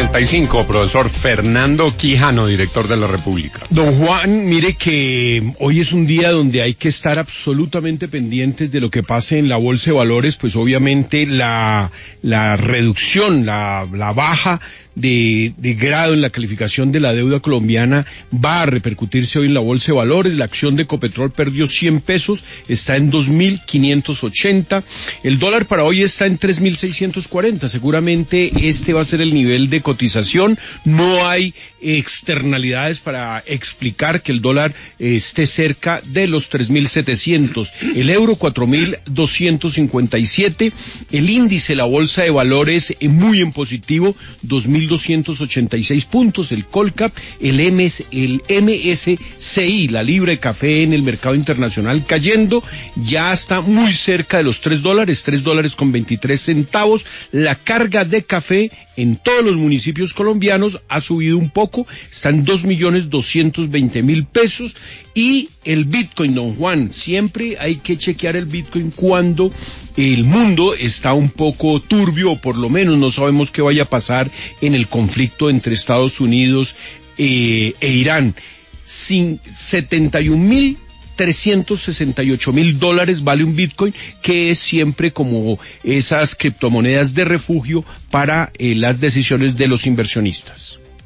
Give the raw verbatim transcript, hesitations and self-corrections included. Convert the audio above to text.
noventa y cinco, profesor Fernando Quijano, director de La República. Don Juan, mire que hoy es un día donde hay que estar absolutamente pendientes de lo que pase en la Bolsa de Valores, pues obviamente la, la reducción, la, la baja de, de grado en la calificación de la deuda colombiana va a repercutirse hoy en la Bolsa de Valores. La acción de Ecopetrol perdió cien pesos, está en dos mil quinientos ochenta. El dólar para hoy está en tres mil seiscientos cuarenta. Seguramente este va a ser el nivel de cotización. No hay externalidades para explicar que el dólar eh, esté cerca de los tres mil setecientos. El euro cuatro mil doscientos cincuenta y siete. El índice, la Bolsa de Valores, eh, muy en positivo, dos mil doscientos ochenta y seis puntos. El Colcap, el M S, el M S C I, la libra de café en el mercado internacional cayendo, ya está muy cerca de los tres dólares, tres dólares con veintitrés centavos. La carga de café en todos los municipios colombianos ha subido un poco, está en dos millones doscientos veinte mil pesos. Y el Bitcoin, don Juan, siempre hay que chequear el Bitcoin cuando el mundo está un poco turbio, o por lo menos no sabemos qué vaya a pasar en el conflicto entre Estados Unidos eh, e Irán. Sin setenta y un mil trescientos sesenta y ocho mil dólares vale un Bitcoin, que es siempre como esas criptomonedas de refugio para eh, las decisiones de los inversionistas.